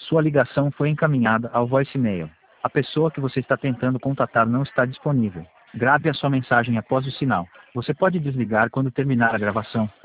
Sua ligação foi encaminhada ao voicemail. A pessoa que você está tentando contatar não está disponível. Grave a sua mensagem após o sinal. Você pode desligar quando terminar a gravação.